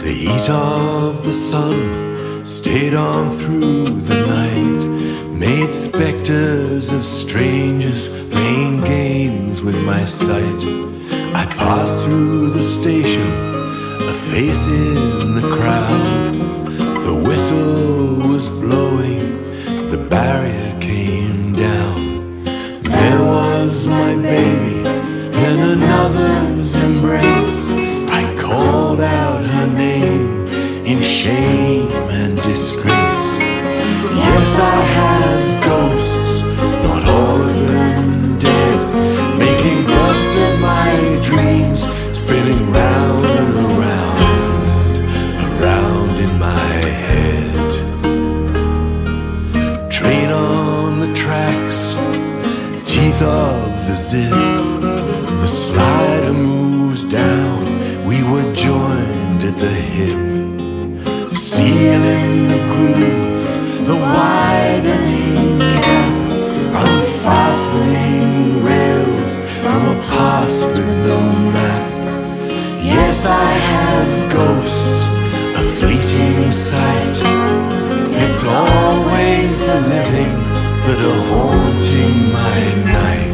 The heat of the sun stayed on through the night, made specters of strangers playing games with my sight. I passed through the station, a face in the crowd. The whistle was blowing, the barrier came down. There was my baby in another's embrace. I called out her name in shame and disgrace. Yes, I have ghosts, not all of them dead, making dust of my dreams, spinning round and around in my head. Train on the tracks, teeth of the zip, the slider moves down, we were joined at the hip. Steel in the groove, the widening gap, unfastening rails from a past with no map. Yes, I have ghosts, a fleeting sight. It's always the living that are haunting my night.